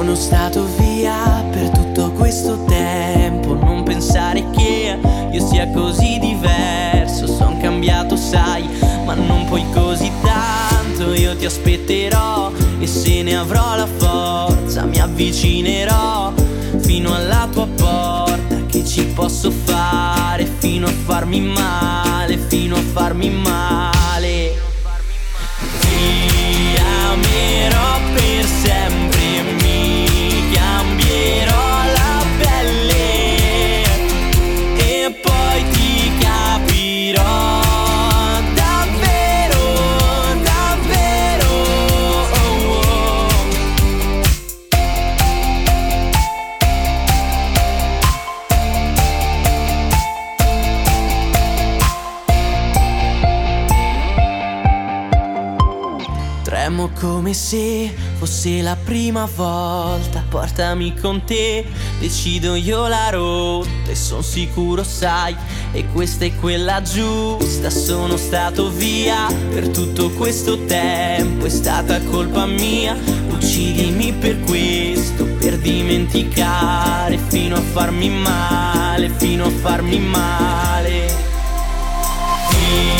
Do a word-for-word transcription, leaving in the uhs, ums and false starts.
sono stato via per tutto questo tempo. Non pensare che io sia così diverso. Son cambiato, sai, ma non poi così tanto. Io ti aspetterò e se ne avrò la forza mi avvicinerò fino alla tua porta. Che ci posso fare fino a farmi male, fino a farmi male. Ti amerò per sempre, mi cambierò la pelle e poi ti capirò. Tremo come se fosse la prima volta. Portami con te, decido io la rotta. E son sicuro, sai, e questa è quella giusta. Sono stato via per tutto questo tempo. È stata colpa mia, uccidimi per questo. Per dimenticare fino a farmi male, fino a farmi male. Ti